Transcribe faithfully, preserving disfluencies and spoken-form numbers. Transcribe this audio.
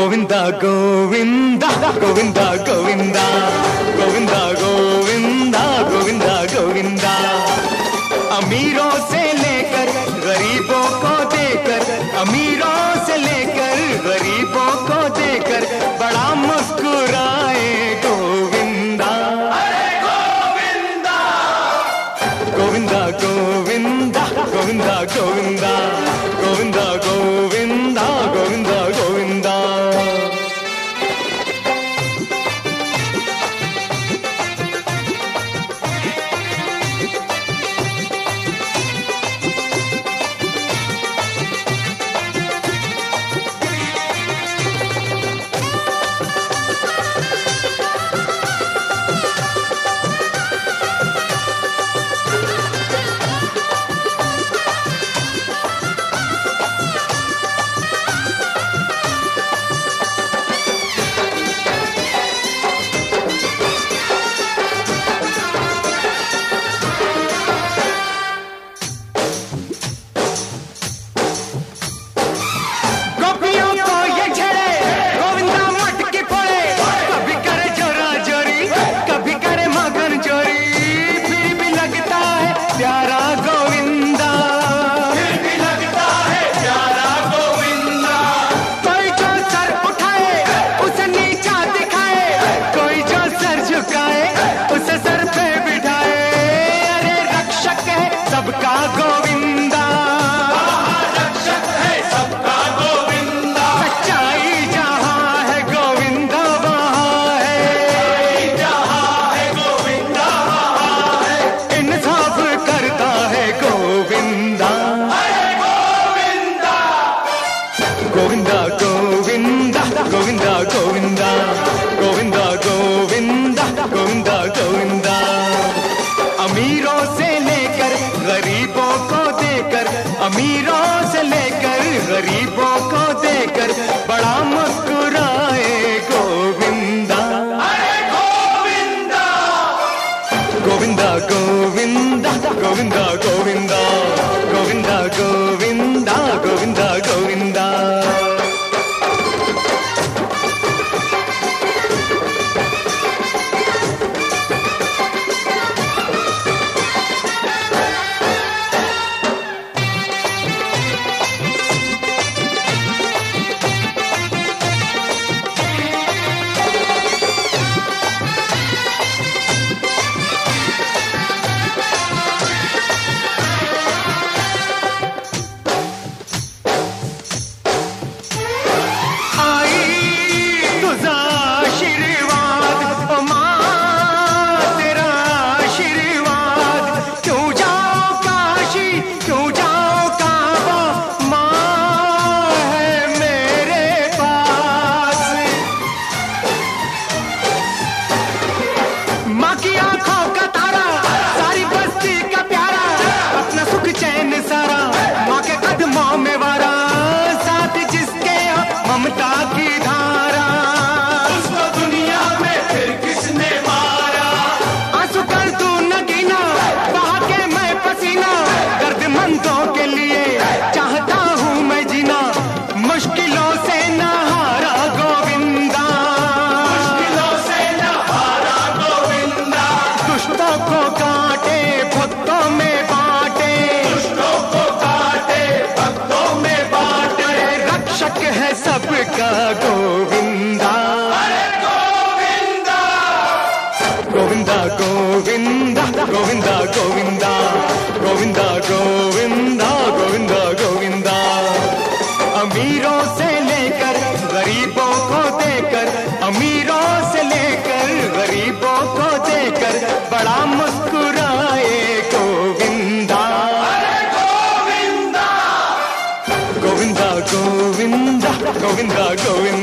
गोविंदा गोविंदा गोविंदा गोविंदा गोविंदा गोविंदा गोविंदा गोविंदा। अमीरों से लेकर गरीबों को देकर, अमीरों से लेकर गरीबों को देकर बड़ा मुस्कुराए गोविंदा। गोविंदा गोविंदा गोविंदा गोविंदा गोविंदा गोविंदा गोविंदा गोविंदा। सबका गोविंदा रक्षक है, सबका गोविंदा। सच्चाई जहाँ है गोविंदा वहाँ है, जहाँ है गोविंदा वहाँ है। इंसाफ करता है गोविंदा। गोविंदा गोविंदा गोविंदा गोविंदा गोविंदा गोविंदा गोविंदा गोविंदा गोविंदा। अमीरों से लेकर गरीबों को देकर, अमीरों से लेकर गरीबों को देकर बड़ा मुस्कुराए गोविंदा। गोविंदा गोविंदा गोविंदा गोविंदा गोविंदा गोविंदा गोविंदा गोविंदा गोविंदा। ममता की धारा उसको दुनिया में फिर किसने मारा। आंसू कर तू नगीना बहा के मैं पसीना, दर्दमंदों के लिए चाहता हूँ मैं जीना। मुश्किलों से न हारा गोविंदा, मुश्किलों से न हारा गोविंदा। दुष्टों को काटे भक्तों में बांटे, दुष्टों को काटे भक्तों में बांटे। रक्षक है सबका गोविंदा। गोविंदा गोविंदा गोविंदा गोविंदा गोविंदा गोविंदा गोविंदा गोविंदा। अमीरों से लेकर गरीबों को देकर, अमीरों से लेकर गरीबों को देकर बड़ा मुस्कुराए गोविंदा। गोविंदा गोविंदा गोविंदा गोविंदा